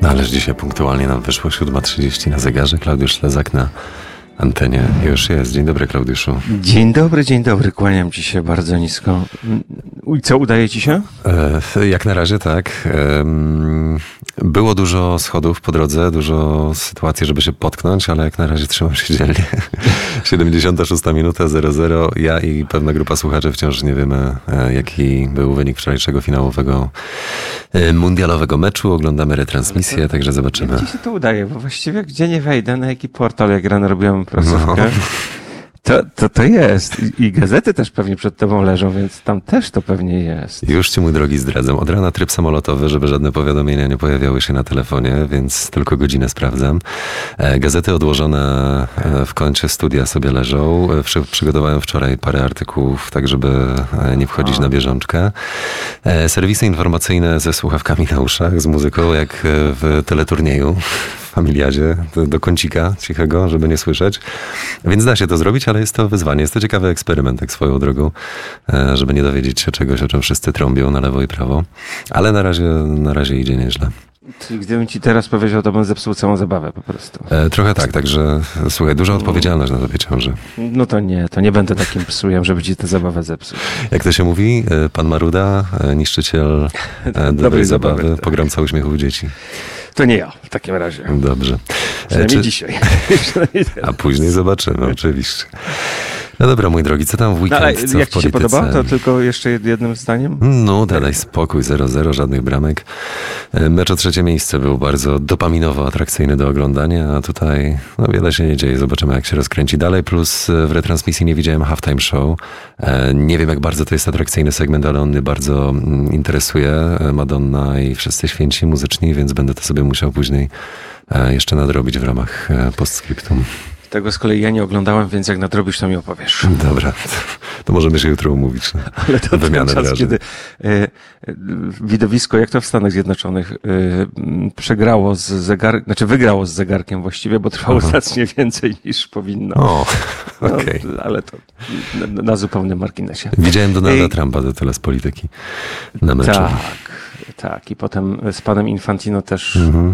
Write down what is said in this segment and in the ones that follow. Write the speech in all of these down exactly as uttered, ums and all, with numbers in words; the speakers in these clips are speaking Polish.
No ależ dzisiaj punktualnie nam wyszło siódma trzydzieści na zegarze. Klaudiusz Ślezak na antenie już jest. Dzień dobry, Klaudiuszu. Dzień dobry, dzień dobry. Kłaniam ci się bardzo nisko. I co, udaje ci się? E, jak na razie tak. E, było dużo schodów po drodze, dużo sytuacji, żeby się potknąć, ale jak na razie trzymam się dzielnie. siedemdziesiąta szósta minuta, zero zero. Ja i pewna grupa słuchaczy wciąż nie wiemy, e, jaki był wynik wczorajszego finałowego e, mundialowego meczu. Oglądamy retransmisję, to, także zobaczymy. Jak ci się to udaje? Bo właściwie gdzie nie wejdę, na jaki portal, jak rano robiłem prasówkę, no. To, to to jest. I, I gazety też pewnie przed tobą leżą, więc tam też to pewnie jest. Już ci, mój drogi, zdradzam. Od rana tryb samolotowy, żeby żadne powiadomienia nie pojawiały się na telefonie, więc tylko godzinę sprawdzam. Gazety odłożone w kącie studia sobie leżą. Przygotowałem wczoraj parę artykułów, tak żeby nie wchodzić A. na bieżączkę. Serwisy informacyjne ze słuchawkami na uszach, z muzyką, jak w teleturnieju. Familiadzie, do, do kącika cichego, żeby nie słyszeć. Więc da się to zrobić, ale jest to wyzwanie. Jest to ciekawy eksperyment, tak swoją drogą, żeby nie dowiedzieć się czegoś, o czym wszyscy trąbią na lewo i prawo. Ale na razie, na razie idzie nieźle. Czyli gdybym ci teraz powiedział, to bym zepsuł całą zabawę po prostu. E, trochę tak, także słuchaj, duża odpowiedzialność na tobie ciąży. No to nie, to nie będę takim psujem, żeby ci tę zabawę zepsuł. Jak to się mówi? Pan Maruda, niszczyciel dobrej, dobrej zabawy, zabawy, pogromca uśmiechów dzieci. To nie ja w takim razie. Dobrze. Przynajmniej Czy... dzisiaj. A później zobaczymy, oczywiście. No dobra, mój drogi, co tam w weekend, no, co jak w polityce? ci się podoba? To tylko jeszcze jednym zdaniem? No, daj spokój, zero zero, żadnych bramek. Mecz o trzecie miejsce był bardzo dopaminowo atrakcyjny do oglądania, a tutaj no, wiele się nie dzieje. Zobaczymy, jak się rozkręci dalej. Plus w retransmisji nie widziałem halftime show. Nie wiem, jak bardzo to jest atrakcyjny segment, ale on mnie bardzo interesuje. Madonna i wszyscy święci muzyczni, więc będę to sobie musiał później jeszcze nadrobić w ramach postscriptum. Tego z kolei ja nie oglądałem, więc jak nadrobisz, to mi opowiesz. Dobra, to, to możemy się jutro umówić. No. Ale to ten czas, kiedy e, widowisko, jak to w Stanach Zjednoczonych, e, przegrało z zegarkiem, znaczy wygrało z zegarkiem właściwie, bo trwało Aha. znacznie więcej niż powinno. O, okej. No, ale to na, na zupełnym marginesie. Widziałem Donalda Ej. Trumpa, to tyle z polityki na meczu. Tak. Tak, i potem z panem Infantino też. Mhm.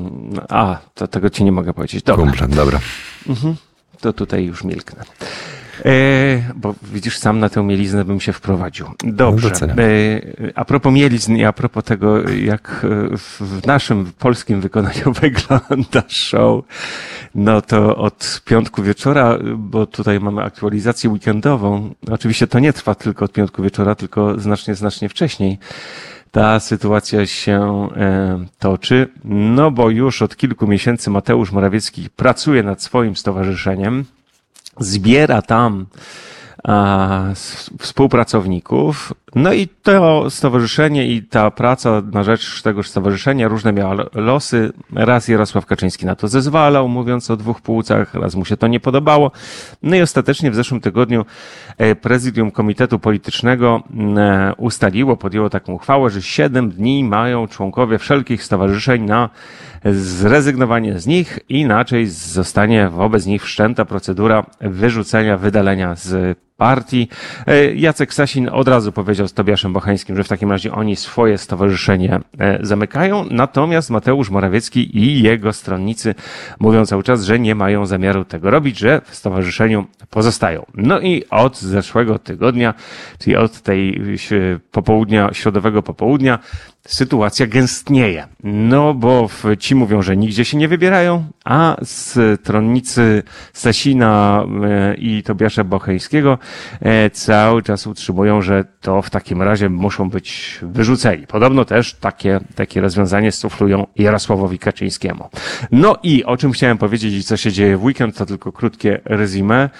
A, to tego ci nie mogę powiedzieć. Dobra. Kumple, dobra. Mhm. To tutaj już milknę. E, bo widzisz, sam na tę mieliznę bym się wprowadził. Dobrze. E, a propos mielizn i a propos tego, jak w naszym polskim wykonaniu wygląda show, no to od piątku wieczora, bo tutaj mamy aktualizację weekendową. Oczywiście to nie trwa tylko od piątku wieczora, tylko znacznie, znacznie wcześniej. Ta sytuacja się e, toczy, no bo już od kilku miesięcy Mateusz Morawiecki pracuje nad swoim stowarzyszeniem, zbiera tam a, współpracowników, no i to stowarzyszenie i ta praca na rzecz tegoż stowarzyszenia różne miała losy. Raz Jarosław Kaczyński na to zezwalał, mówiąc o dwóch płcach, raz mu się to nie podobało. No i ostatecznie w zeszłym tygodniu prezydium Komitetu Politycznego ustaliło, podjęło taką uchwałę, że siedem dni mają członkowie wszelkich stowarzyszeń na zrezygnowanie z nich, inaczej zostanie wobec nich wszczęta procedura wyrzucenia, wydalenia z partii. Jacek Sasin od razu powiedział z Tobiaszem Bocheńskim, że w takim razie oni swoje stowarzyszenie zamykają, natomiast Mateusz Morawiecki i jego stronnicy mówią cały czas, że nie mają zamiaru tego robić, że w stowarzyszeniu pozostają. No i od zeszłego tygodnia, czyli od tej popołudnia, środowego popołudnia, sytuacja gęstnieje. No bo ci mówią, że nigdzie się nie wybierają, a stronnicy Sasina i Tobiasza Bocheńskiego cały czas utrzymują, że to w takim razie muszą być wyrzuceni. Podobno też takie, takie rozwiązanie suflują Jarosławowi Kaczyńskiemu. No i o czym chciałem powiedzieć i co się dzieje w weekend, to tylko krótkie resume.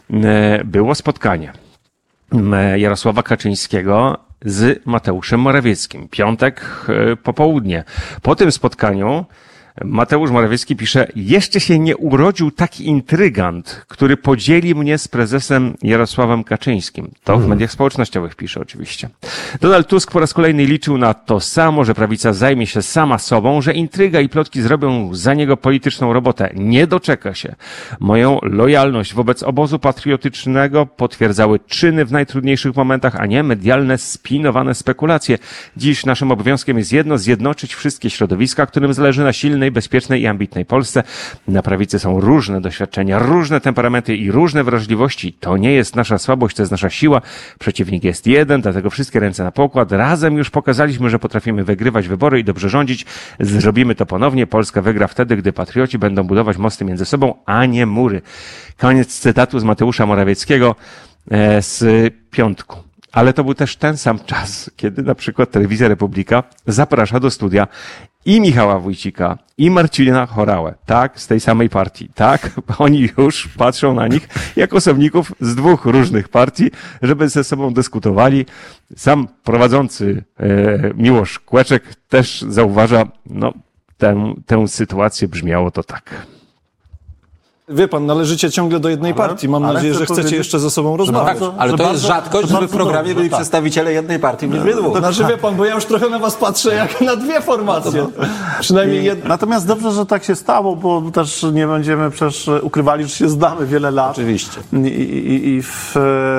Było spotkanie Jarosława Kaczyńskiego z Mateuszem Morawieckim. Piątek popołudnie. Po tym spotkaniu Mateusz Morawiecki pisze, jeszcze się nie urodził taki intrygant, który podzieli mnie z prezesem Jarosławem Kaczyńskim. To w mediach społecznościowych pisze oczywiście. Donald Tusk po raz kolejny liczył na to samo, że prawica zajmie się sama sobą, że intryga i plotki zrobią za niego polityczną robotę. Nie doczeka się. Moją lojalność wobec obozu patriotycznego potwierdzały czyny w najtrudniejszych momentach, a nie medialne, spinowane spekulacje. Dziś naszym obowiązkiem jest jedno, zjednoczyć wszystkie środowiska, którym zależy na silnej, bezpiecznej i ambitnej Polsce. Na prawicy są różne doświadczenia, różne temperamenty i różne wrażliwości. To nie jest nasza słabość, to jest nasza siła. Przeciwnik jest jeden, dlatego wszystkie ręce na pokład. Razem już pokazaliśmy, że potrafimy wygrywać wybory i dobrze rządzić. Zrobimy to ponownie. Polska wygra wtedy, gdy patrioci będą budować mosty między sobą, a nie mury. Koniec cytatu z Mateusza Morawieckiego z piątku. Ale to był też ten sam czas, kiedy na przykład Telewizja Republika zaprasza do studia i Michała Wójcika, i Marcina Horałę, tak, z tej samej partii, tak, oni już patrzą na nich jak osobników z dwóch różnych partii, żeby ze sobą dyskutowali. Sam prowadzący e, Miłosz Kłeczek też zauważa, no, tę, tę sytuację, brzmiało to tak. Wie pan, należycie ciągle do jednej ale, partii. Mam nadzieję, że chcecie jeszcze ze sobą rozmawiać. Tak, ale to bardzo, jest rzadkość, żeby w programie dobrze, byli tak. przedstawiciele jednej partii w liczbie dwóch. Znaczy, wie pan, bo ja już trochę na was patrzę jak na dwie formacje. Przynajmniej jedna. Natomiast dobrze, że tak się stało, bo też nie będziemy przecież ukrywali, że się znamy wiele lat. Oczywiście. I, i, i w,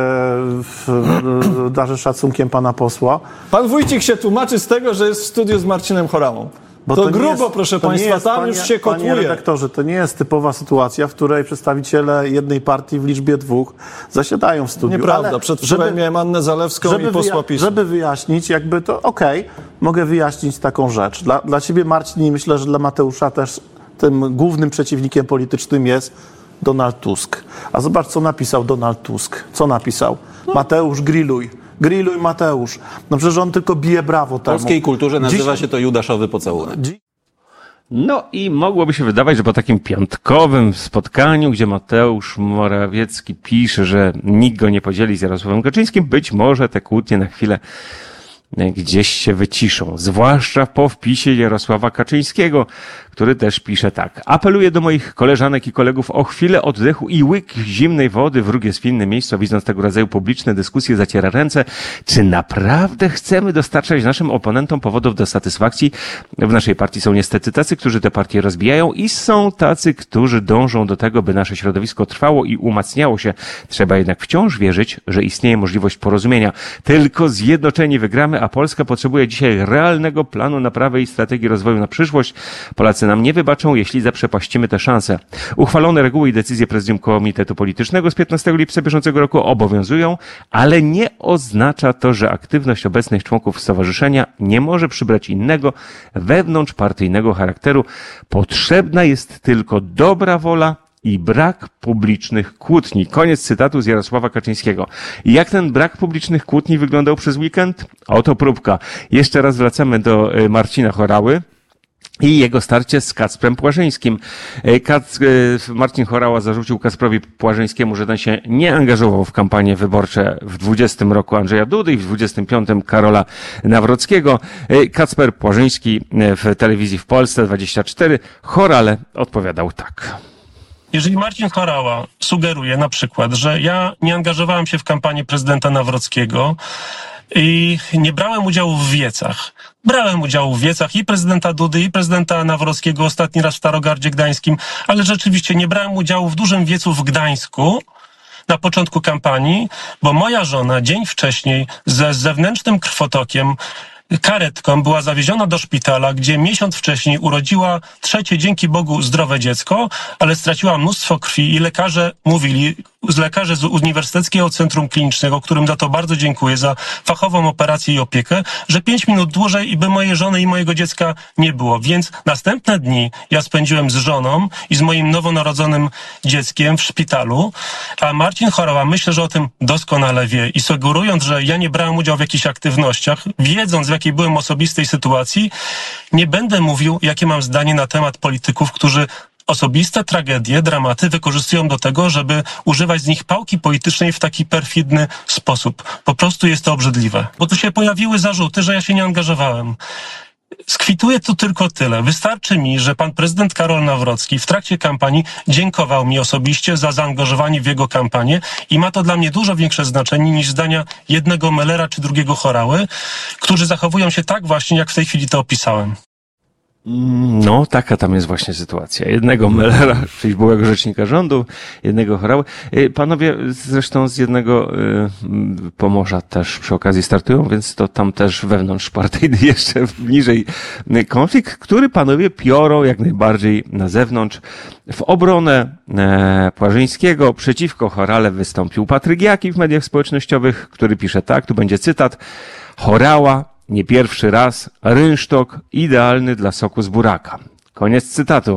w, darzę szacunkiem pana posła. Pan Wójcik się tłumaczy z tego, że jest w studiu z Marcinem Horałą. Bo to, to grubo, jest, proszę to Państwa, jest, tam panie, już się kotłuje. Panie redaktorze, to nie jest typowa sytuacja, w której przedstawiciele jednej partii w liczbie dwóch zasiadają w studiu. Nieprawda, ale przed wczoraj żeby, miałem Annę Zalewską żeby i posła PiS. Żeby wyjaśnić, jakby to okej, okay, mogę wyjaśnić taką rzecz. Dla, dla ciebie, Marcin, i myślę, że dla Mateusza też tym głównym przeciwnikiem politycznym jest Donald Tusk. A zobacz, co napisał Donald Tusk. Co napisał? No. Mateusz, grilluj. Grilluj, Mateusz. No przecież on tylko bije brawo temu. W polskiej kulturze nazywa Dziś... się to judaszowy pocałunek. No i mogłoby się wydawać, że po takim piątkowym spotkaniu, gdzie Mateusz Morawiecki pisze, że nikt go nie podzieli z Jarosławem Kaczyńskim, być może te kłótnie na chwilę gdzieś się wyciszą. Zwłaszcza po wpisie Jarosława Kaczyńskiego, który też pisze tak. Apeluję do moich koleżanek i kolegów o chwilę oddechu i łyk zimnej wody. Wróg jest w innym miejscu, widząc tego rodzaju publiczne dyskusje, zaciera ręce. Czy naprawdę chcemy dostarczać naszym oponentom powodów do satysfakcji? W naszej partii są niestety tacy, którzy te partie rozbijają i są tacy, którzy dążą do tego, by nasze środowisko trwało i umacniało się. Trzeba jednak wciąż wierzyć, że istnieje możliwość porozumienia. Tylko zjednoczeni wygramy, a Polska potrzebuje dzisiaj realnego planu naprawy i strategii rozwoju na przyszłość. Polacy nam nie wybaczą, jeśli zaprzepaścimy tę szansę. Uchwalone reguły i decyzje Prezydium Komitetu Politycznego z piętnastego lipca bieżącego roku obowiązują, ale nie oznacza to, że aktywność obecnych członków stowarzyszenia nie może przybrać innego, wewnątrzpartyjnego charakteru. Potrzebna jest tylko dobra wola i brak publicznych kłótni. Koniec cytatu z Jarosława Kaczyńskiego. I jak ten brak publicznych kłótni wyglądał przez weekend? Oto próbka. Jeszcze raz wracamy do Marcina Horały i jego starcie z Kacprem Płażyńskim. Kac, Marcin Horała zarzucił Kacprowi Płażyńskiemu, że ten się nie angażował w kampanie wyborcze w dwudziestym roku Andrzeja Dudy i w dwudziestym piątym Karola Nawrockiego. Kacper Płażyński w telewizji w Polsce dwadzieścia cztery Horale odpowiadał tak. Jeżeli Marcin Horała sugeruje na przykład, że ja nie angażowałem się w kampanię prezydenta Nawrockiego i nie brałem udziału w wiecach. Brałem udział w wiecach i prezydenta Dudy, i prezydenta Nawrockiego ostatni raz w Starogardzie Gdańskim, ale rzeczywiście nie brałem udziału w dużym wiecu w Gdańsku na początku kampanii, bo moja żona dzień wcześniej ze zewnętrznym krwotokiem karetką była zawieziona do szpitala, gdzie miesiąc wcześniej urodziła trzecie, dzięki Bogu, zdrowe dziecko, ale straciła mnóstwo krwi i lekarze mówili, z lekarze z Uniwersyteckiego Centrum Klinicznego, którym za to bardzo dziękuję, za fachową operację i opiekę, że pięć minut dłużej i by mojej żony i mojego dziecka nie było. Więc następne dni ja spędziłem z żoną i z moim nowonarodzonym dzieckiem w szpitalu, a Marcin Horała myślę, że o tym doskonale wie i sugerując, że ja nie brałem udziału w jakichś aktywnościach, wiedząc w jakiej byłem osobistej sytuacji, nie będę mówił, jakie mam zdanie na temat polityków, którzy osobiste tragedie, dramaty wykorzystują do tego, żeby używać z nich pałki politycznej w taki perfidny sposób. Po prostu jest to obrzydliwe. Bo tu się pojawiły zarzuty, że ja się nie angażowałem. skwituję tu tylko tyle. Wystarczy mi, że pan prezydent Karol Nawrocki w trakcie kampanii dziękował mi osobiście za zaangażowanie w jego kampanię i ma to dla mnie dużo większe znaczenie niż zdania jednego Mellera czy drugiego Horały, którzy zachowują się tak właśnie, jak w tej chwili to opisałem. No, taka tam jest właśnie sytuacja. Jednego Mellera, czyli byłego rzecznika rządu, jednego Horały. Panowie zresztą z jednego y, Pomorza też przy okazji startują, więc to tam też wewnątrz partyjny jeszcze bliżej konflikt, który panowie piorą jak najbardziej na zewnątrz. W obronę e, Płażyńskiego przeciwko Horale wystąpił Patryk Jaki w mediach społecznościowych, który pisze tak, tu będzie cytat: Horała nie pierwszy raz, rynsztok idealny dla soku z buraka. Koniec cytatu.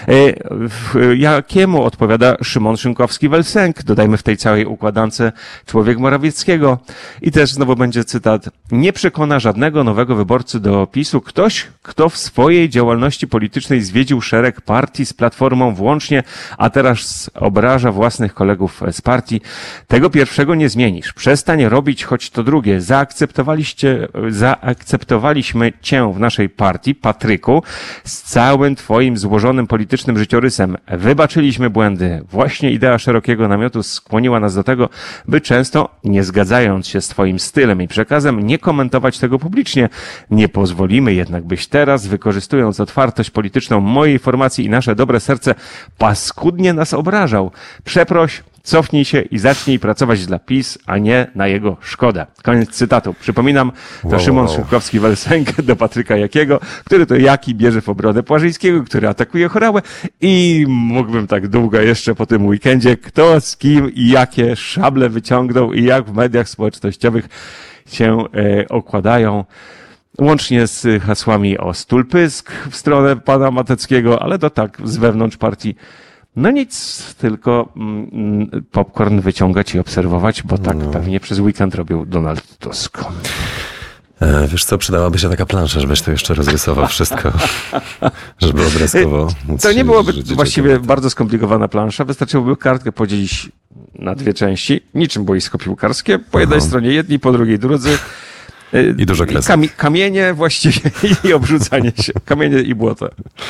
Jakiemu odpowiada Szymon Szynkowski-Welsenk, dodajmy w tej całej układance człowiek Morawieckiego. I też znowu będzie cytat: nie przekona żadnego nowego wyborcy do PiSu ktoś, kto w swojej działalności politycznej zwiedził szereg partii z Platformą włącznie, a teraz obraża własnych kolegów z partii. Tego pierwszego nie zmienisz. Przestań robić choć to drugie. Zaakceptowaliście, zaakceptowaliśmy cię w naszej partii, Patryku, z całym twoim złożonym politycznym życiorysem. Wybaczyliśmy błędy. Właśnie idea szerokiego namiotu skłoniła nas do tego, by często, nie zgadzając się z twoim stylem i przekazem, nie komentować tego publicznie. Nie pozwolimy jednak, byś teraz, wykorzystując otwartość polityczną mojej formacji i nasze dobre serce, paskudnie nas obrażał. Przeproś, cofnij się i zacznij pracować dla PiS, a nie na jego szkodę. Koniec cytatu. Przypominam, to wow, Szymon wow. Szynkowski-Welsenk do Patryka Jakiego, który to Jaki bierze w obronę Płażyńskiego, który atakuje Horałę, i mógłbym tak długo jeszcze po tym weekendzie, kto z kim i jakie szable wyciągnął i jak w mediach społecznościowych się e, okładają. Łącznie z hasłami o stul pysk w stronę pana Mateckiego, ale to tak z wewnątrz partii. No nic, tylko mm, popcorn wyciągać i obserwować, bo tak no. pewnie przez weekend robił Donald Tusk. E, wiesz co, przydałaby się taka plansza, żebyś to jeszcze rozrysował wszystko, żeby obrazkowo móc To nie byłoby życie właściwie kobiety. bardzo skomplikowana plansza, wystarczyłoby kartkę podzielić na dwie części, niczym boisko piłkarskie, po jednej Aha. stronie jedni, po drugiej drudzy. I dużo kresek. Kamie- kamienie właściwie i obrzucanie się, kamienie i błoto.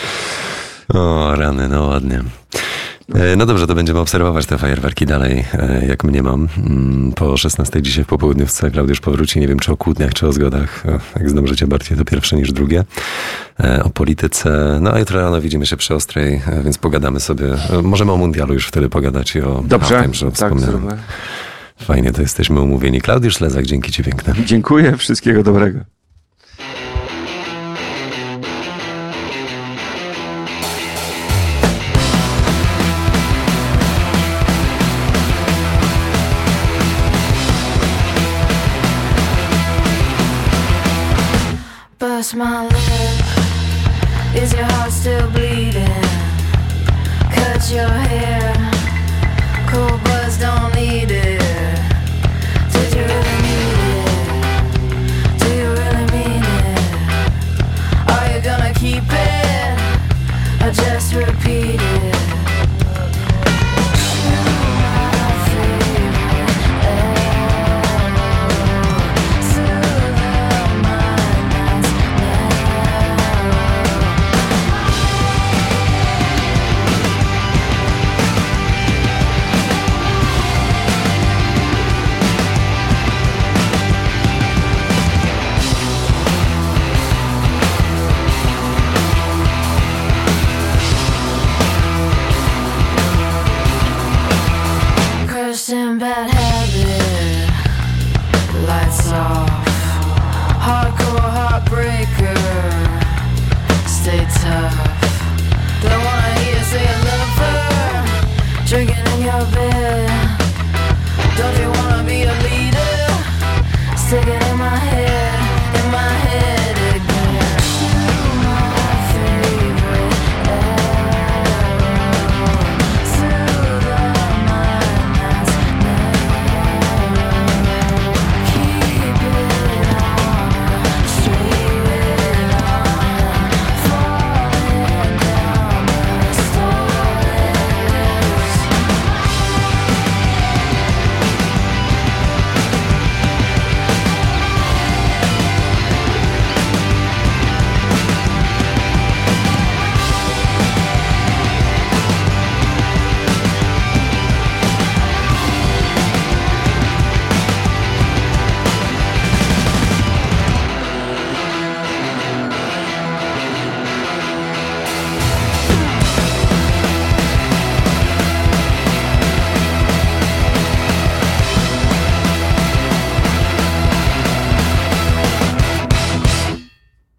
O, rany, no ładnie. No dobrze, to będziemy obserwować te fajerwerki dalej, jak mniemam. Po szesnastej dzisiaj w popołudniówce Klaudiusz powróci. Nie wiem, czy o kłótniach, czy o zgodach. Jak zdążycie bardziej, to pierwsze niż drugie. O polityce. No a jutro rano widzimy się przy Ostrej, więc pogadamy sobie. Możemy o mundialu już wtedy pogadać i o, dobrze, o tym, że wspomniałem. Tak, fajnie, to jesteśmy umówieni. Klaudiusz Lezak, dzięki ci piękne. Dziękuję, wszystkiego dobrego. Bust my lip, is your heart still bleeding? Cut your hair, cold buzz don't need it. Did you really need it? Do you really mean it? Are you gonna keep it, or just repeat it? In bad habit, lights off, hardcore heartbreaker, stay tough. Don't wanna hear you say I love her, drinking in your bed. Don't you wanna be a leader, stick it in my head, in my head again. My favorite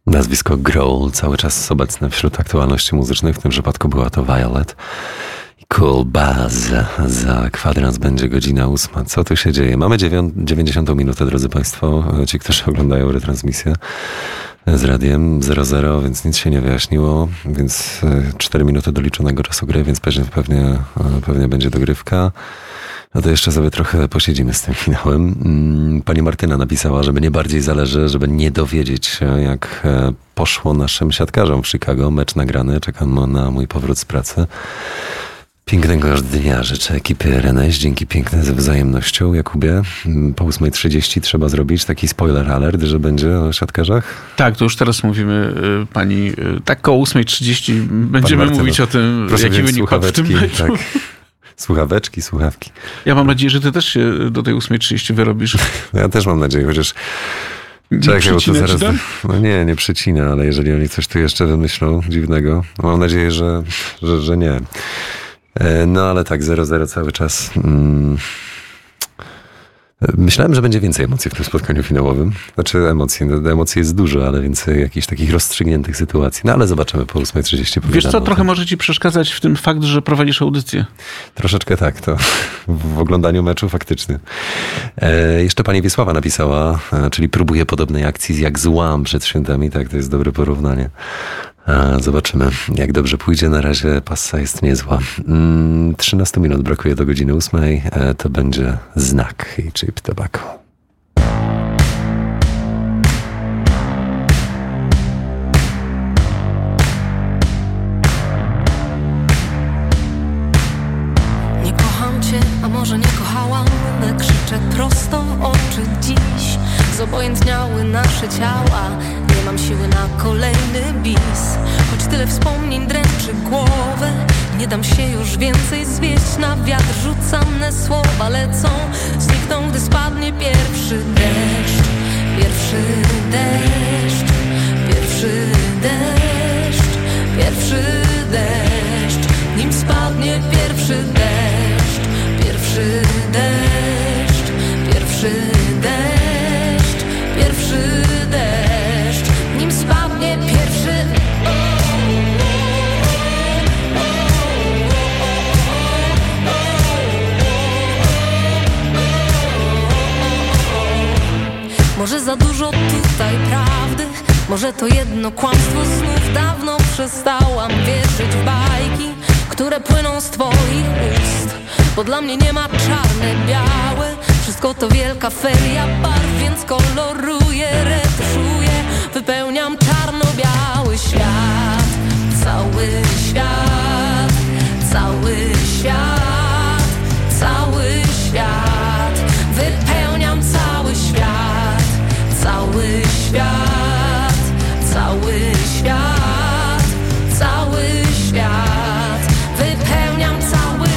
Nazwisko Grohl cały czas obecne wśród aktualności muzycznych. W tym przypadku była to Violet. Cool Buzz. Za kwadrans będzie godzina ósma. Co tu się dzieje? Mamy dziewięćdziesiątą minutę, drodzy Państwo. Ci, którzy oglądają retransmisję z radiem zero zero, więc nic się nie wyjaśniło. Więc cztery minuty doliczonego czasu gry, więc pewnie, pewnie, pewnie będzie dogrywka. No to jeszcze sobie trochę posiedzimy z tym finałem. Pani Martyna napisała, że mnie bardziej zależy, żeby nie dowiedzieć się, jak poszło naszym siatkarzom w Chicago. Mecz nagrany, czekam na mój powrót z pracy. Pięknego już dnia życzę ekipy Reneś. Dzięki piękne ze wzajemnością. Jakubie, po ósma trzydzieści trzeba zrobić taki spoiler alert, że będzie o siatkarzach? Tak, to już teraz mówimy pani, tak koło ósma trzydzieści będziemy Martyno, mówić o tym, jaki wynik padł w tym meczu. Tak. Słuchaweczki, słuchawki. Ja mam nadzieję, że ty też się do tej ósma trzydzieści wyrobisz. Ja też mam nadzieję, chociaż... Nie Czekaj, bo to zaraz... Tam? No nie, nie przycina, ale jeżeli oni coś tu jeszcze wymyślą dziwnego, mam nadzieję, że, że, że nie. No ale tak, zero zero cały czas. Hmm. Myślałem, że będzie więcej emocji w tym spotkaniu finałowym. Znaczy emocji, no, emocji jest dużo, ale więcej jakichś takich rozstrzygniętych sytuacji. No ale zobaczymy po ósma trzydzieści. Wiesz co, trochę może ci przeszkadzać w tym fakt, że prowadzisz audycję. Troszeczkę tak, to w oglądaniu meczu faktycznie. E, jeszcze pani Wiesława napisała, e, czyli próbuje podobnej akcji jak z Łam przed świętami. Tak, to jest dobre porównanie. A, zobaczymy, jak dobrze pójdzie. Na razie passa jest niezła. Mm, trzynaście minut brakuje do godziny ósmej. E, to będzie Znak i Cheap Tobacco. Nie kocham cię, a może nie kochałam, ale krzyczę prosto w oczy dziś. Zobojętniały nasze ciała, nie mam siły na kolejny bis. Choć tyle wspomnień dręczy głowę, nie dam się już więcej zwieść. Na wiatr rzucane słowa lecą, znikną, gdy spadnie pierwszy deszcz. Pierwszy deszcz, pierwszy deszcz, pierwszy deszcz. Nim spadnie pierwszy deszcz, pierwszy deszcz, pierwszy deszcz, pierwszy deszcz. Nim spadnie pierwszy. Może za dużo tutaj prawdy, może to jedno kłamstwo znów. Dawno przestałam wierzyć w bajki, które płyną z twoich ust. Bo dla mnie nie ma czarne, białe, wszystko to wielka feria barw. Więc koloruję, retuszuję, wypełniam czarno-biały świat. Cały świat, cały świat, cały świat. Wypełniam cały świat, cały świat, cały świat, cały świat. Wypełniam cały.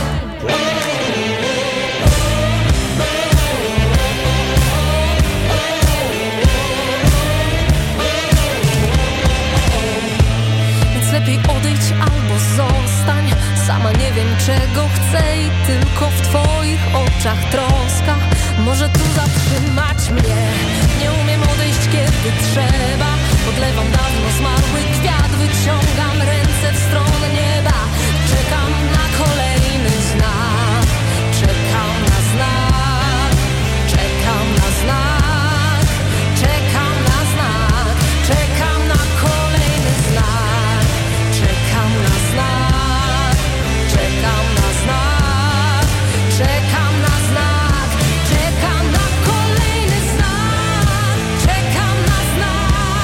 Więc lepiej odejdź albo zostań. Sama nie wiem czego chcę i tylko w twoich oczach troska może tu zatrzymać mnie. Nie umiem odejść kiedy trzeba, podlewam dawno zmarły kwiat. Wyciągam ręce w stronę nieba, czekam na kolejny znak. Czekam na znak, czekam na znak, czekam na znak, czekam na kolejny znak. Czekam na znak, czekam na znak, czekam na znak, czekam na kolejny znak, czekam na znak.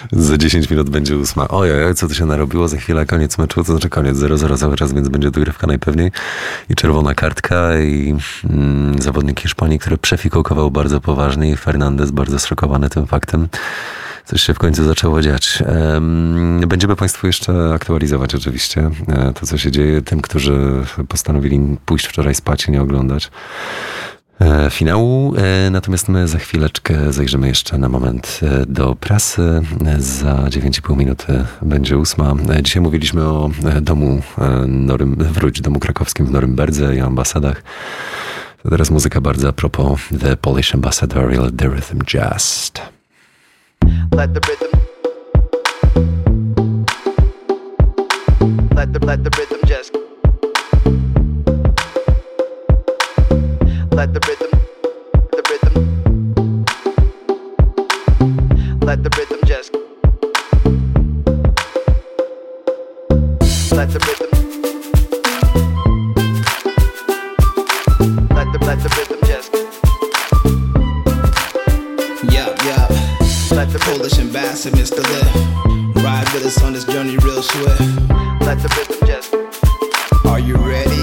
Za dziesięć minut będzie ósma. Ojej, co tu się narobiło? Za chwilę koniec meczu, to znaczy koniec zero zero cały czas, więc będzie dogrywka najpewniej. I czerwona kartka i mm, zawodnik Hiszpanii, który przefikokował bardzo poważnie i Fernandez bardzo zszokowany tym faktem. Coś się w końcu zaczęło dziać. Będziemy Państwu jeszcze aktualizować oczywiście to, co się dzieje. Tym, którzy postanowili pójść wczoraj spać i nie oglądać finału. Natomiast my za chwileczkę zajrzymy jeszcze na moment do prasy. Za dziewięć i pół minuty będzie ósma. Dzisiaj mówiliśmy o domu Norym, wróć, domu krakowskim w Norymberdze i ambasadach. To teraz muzyka bardzo a propos The Polish Ambassadorial The Rhythm Just. Let the rhythm Let the let the rhythm just Let the rhythm the rhythm Let the rhythm just Let the rhythm Let the let the rhythm just Yeah, yeah. Let the Polish ambassador, Mister Liv, ride with us on this journey real swift. Let the rhythm just Are you ready?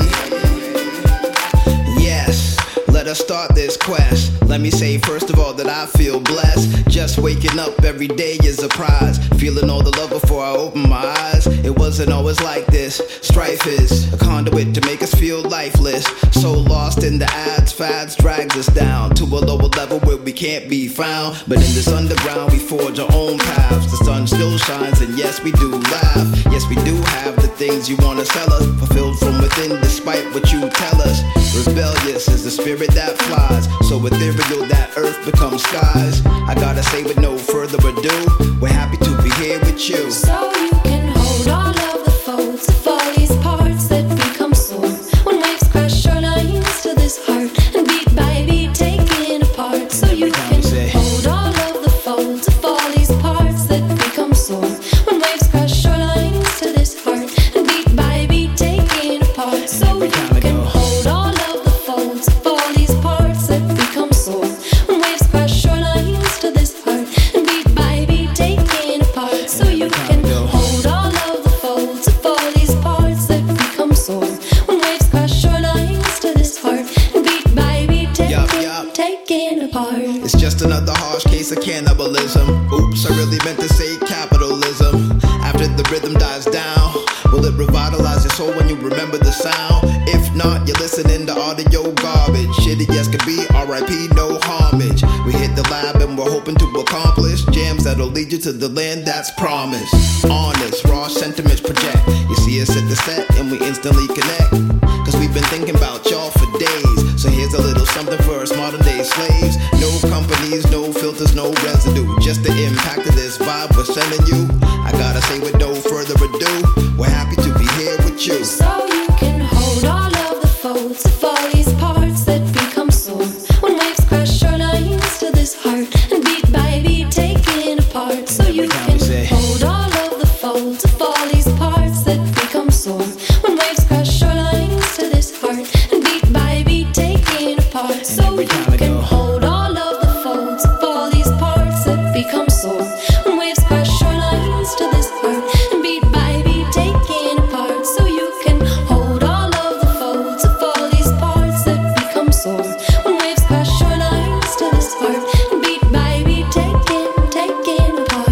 Yes, let us start this quest. Let me say first of all that I feel blessed. Just waking up every day is a prize. Feeling all the love before I open my eyes. It wasn't always like this. Strife is a conduit to make us feel lifeless. So lost in the ads, fads drags us down to a lower level where we can't be found. But in this underground we forge our own paths. The sun still shines and yes we do laugh. Yes we do have the things you wanna sell us, fulfilled from within despite what you tell us. Rebellious is the spirit that flies, so ethereal that earth becomes skies. I gotta say with no further ado, we're happy to be here with you. So you can hold all of the folds of all these parts that become sore. When waves crash your lines to this heart and beat by beat taken apart. So you can hold all of the folds of all these parts that become sore. When waves crash your lines to this heart and beat by beat taken apart. So you can hold all of the folds of all these parts that become sore. When waves crash your lines to this heart and beat by beat taken apart. So you can hold all of the folds of all these parts that become sore. When waves crash your lines to this heart and beat by beat taken, taken apart. It's just another harsh case of cannibalism. Oops, I really meant to say capitalism. After the rhythm dies down, will it revitalize your soul when you remember the sound? If not, you're listening to audio garbage. Shitty yes could be R I P, no homage. We hit the lab and we're hoping to accomplish jams that'll lead you to the land that's promised. Honest, raw sentiments project. You see us at the set and we instantly connect. Cause we've been thinking about y'all for days. So here's a little something for us modern day slaves. No companies, no filters, no residue. Just the impact of this vibe we're sending you. I gotta say with no further ado, we're happy to be here with you. So you can hold all of the folds of all these parts that become sore. When waves crash your lines to this heart and beat by beat taken apart. So you can hold all of the folds of all these parts that become sore. When waves crash your lines to this heart and beat by beat taken apart. So you can hold all of the folds of all these parts that become sore. When waves crash your lines to this heart and beat by beat taken apart. So you can hold all of the folds of all these parts that become sore. When waves crash your lines to this heart and beat by beat taken, taken apart.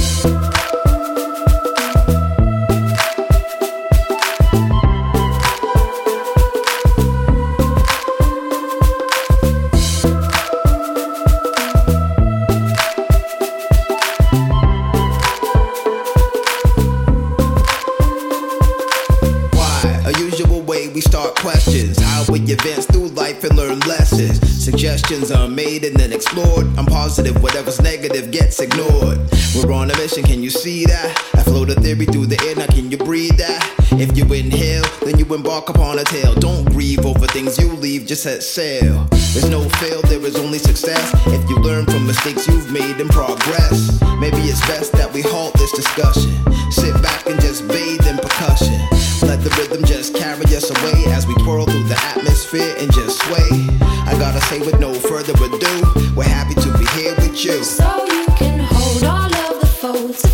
Why? A usual way we start questions. How we advance through life and learn lessons. Suggestions are made and then explored. I'm positive whatever's negative gets ignored. We're on a mission, can you see that? I float a theory through the air, now can you breathe that? If you inhale, then you embark upon a tale. Don't grieve over things you leave, just set sail. There's no fail, there is only success. If you learn from mistakes you've made and progress. Maybe it's best that we halt this discussion. Sit back and just bathe in percussion. Let the rhythm just carry us away as we twirl through the atmosphere and just sway. I gotta say with no further ado, we're happy to be here with you. So you can hold all of the folds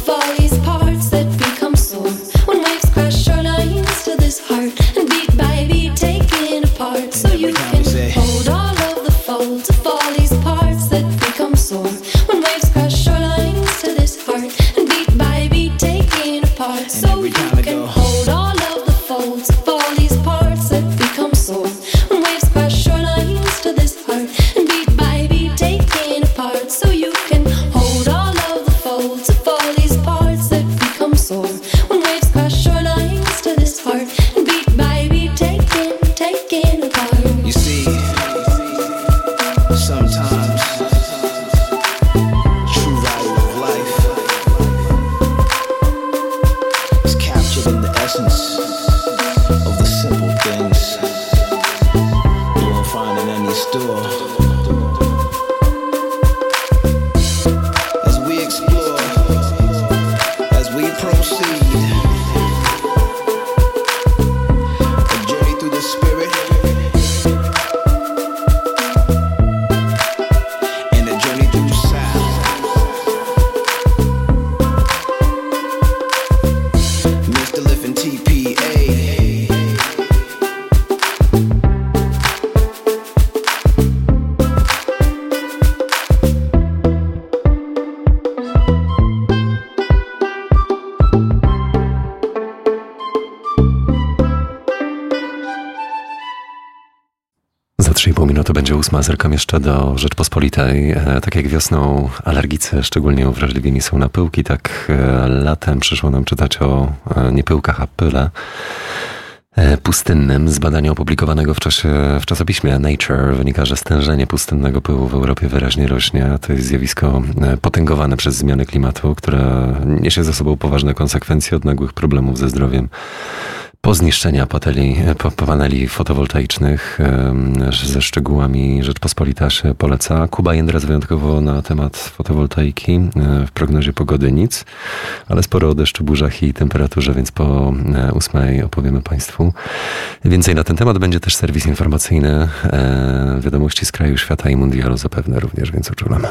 to będzie ósma. Zerkam jeszcze do Rzeczpospolitej. Tak jak wiosną alergicy szczególnie uwrażliwieni są na pyłki, tak latem przyszło nam czytać o nie pyłkach, a pyle pustynnym. Z badania opublikowanego w czasie w czasopiśmie Nature wynika, że stężenie pustynnego pyłu w Europie wyraźnie rośnie. To jest zjawisko potęgowane przez zmiany klimatu, które niesie ze sobą poważne konsekwencje od nagłych problemów ze zdrowiem po zniszczeniu paneli, paneli fotowoltaicznych. Ze szczegółami Rzeczpospolita się poleca. Kuba Jędras wyjątkowo na temat fotowoltaiki. W prognozie pogody nic, ale sporo o deszczu, burzach i temperaturze, więc po ósmej opowiemy Państwu więcej na ten temat. Będzie też serwis informacyjny, wiadomości z kraju, świata i mundialu zapewne również, więc uczulamy.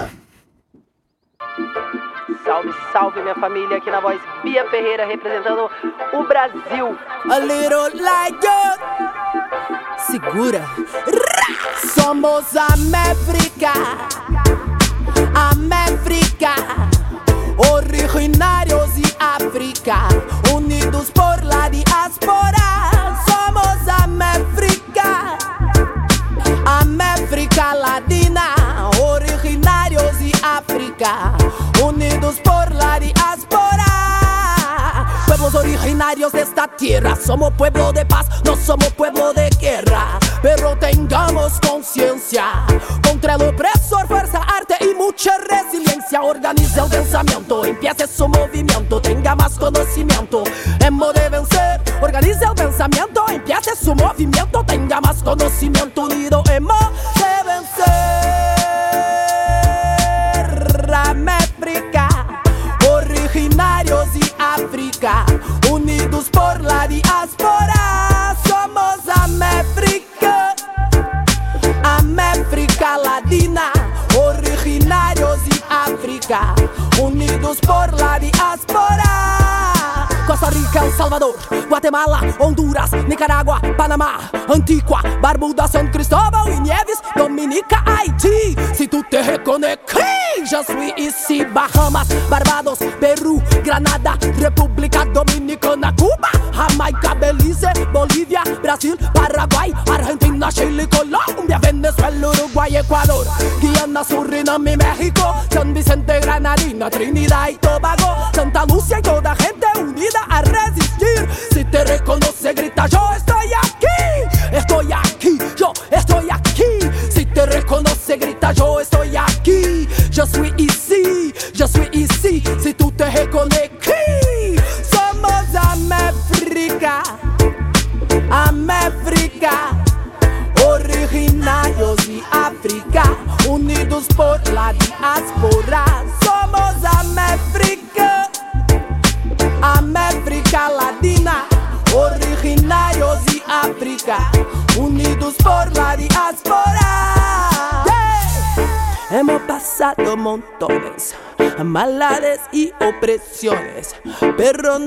Salve, salve minha família, aqui na voz Bia Ferreira representando o Brasil. A little like you. Segura. Somos América, América, originários de África, unidos por la diáspora. Somos América, América Latina, originários de África, unidos por la diáspora. Pueblos originarios de esta tierra, somos pueblo de paz, no somos pueblo de guerra. Pero tengamos conciencia contra el opresor, fuerza, arte y mucha resiliencia. Organice el pensamiento, empiece su movimiento, tenga más conocimiento. Hemos de vencer. Organice el pensamiento, empiece su movimiento, tenga más conocimiento. Unido hemos de vencer. América, originarios de África, unidos por la diáspora. Somos América, América Latina, originarios de África, unidos por la diáspora. Costa Rica, El Salvador, Guatemala, Honduras, Nicaragua, Panamá, Antigua, Barbuda, San Cristóbal y Nieves, Dominica, Haití. Si tú te reconectes, je suis ici. Bahamas, Barbados, Perú, Granada, República Dominicana, Cuba, Jamaica, Belice, Bolivia, Brasil, Paraguay, Argentina, Chile, Colombia, Venezuela, Uruguay, Ecuador, Guyana, Surinam y México, San Vicente, Granadina, Trinidad y Tobago, Santa Lucia y toda gente unida a resistir. Si te reconoce, grita: yo estoy aquí, estoy aquí, yo estoy aquí. Si te reconoce, grita: yo estoy aquí, je suis ici, je suis ici. Si tú te reconectes, somos América, América, originarios de África, unidos por la diáspora. Somos América, América Latina, originarios de África, unidos por la diáspora. Yeah. Hemos pasado montones, maldades y opresiones, pero